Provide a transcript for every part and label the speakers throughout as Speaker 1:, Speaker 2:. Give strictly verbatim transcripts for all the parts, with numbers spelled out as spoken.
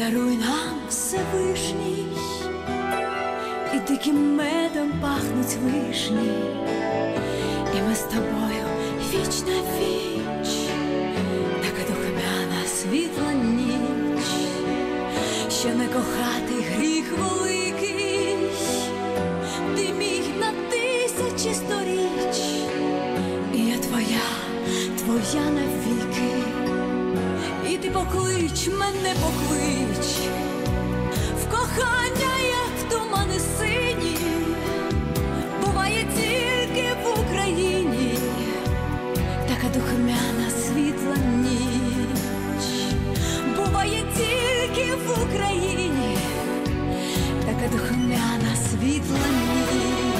Speaker 1: даруй нам Всевишній, і диким медом пахнуть вишні, і ми з тобою віч на віч, така духмяна світла ніч, що не кохати гріх великий, ти мій на тисячі сторіч, і я твоя, твоя навіки. І ти поклич мене, поклич в кохання, як в тумани сині, буває тільки в Україні, така духмяна світла ніч, буває тільки в Україні, така духмяна світла ніч.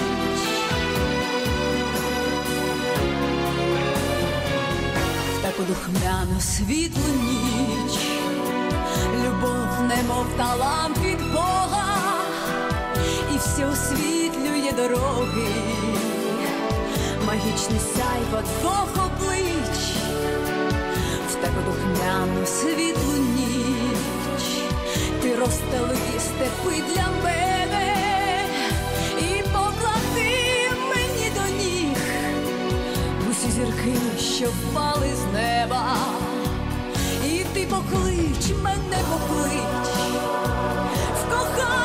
Speaker 1: Таку духмяну світлу ніч, любов немов талант від Бога, і все освітлює дороги, магічний сяйво двох облич. В таку духмяну світлу ніч ти розстели степи для мене і поклади мені до ніг усі зірки, що впали з неба. І ти поклич мене, поклич в кохання,